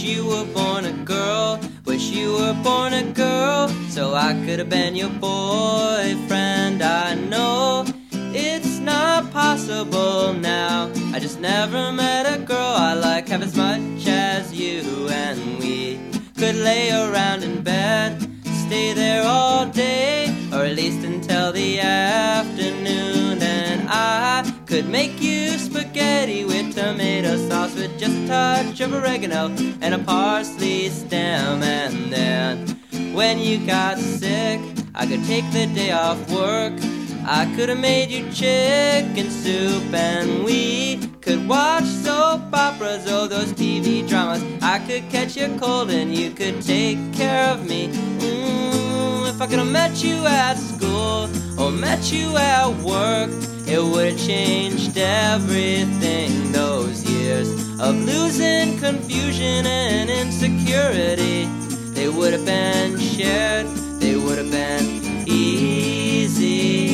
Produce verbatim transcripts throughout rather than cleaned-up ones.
you were born a girl. Wish you were born a girl, so I could have been your boyfriend. I know it's not possible now. I just never met a girl I like half as much as you. And we could lay around in bed, stay there all day, or at least until the afternoon. And I could make you spaghetti with tomato sauce, with just a touch of oregano and a parsley stem. And then when you got sick, I could take the day off work. I could have made you chicken soup, and we could watch soap operas, oh those T V dramas. I could catch your cold and you could take care of me. Mm, if I could have met you at school or met you at work, it would have changed everything. Those years of losing, confusion and insecurity, they would have been shared, they would have been easier.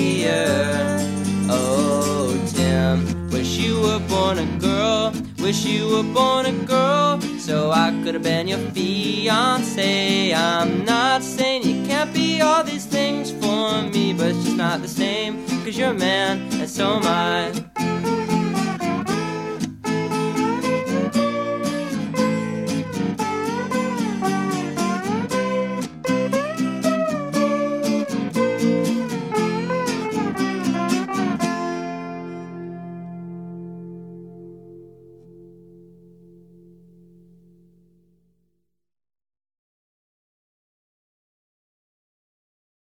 Oh, Tim, wish you were born a girl. Wish you were born a girl, so I could have been your fiancé. I'm not saying you can't be all these things for me, but it's just not the same, 'cause you're a man and so am I.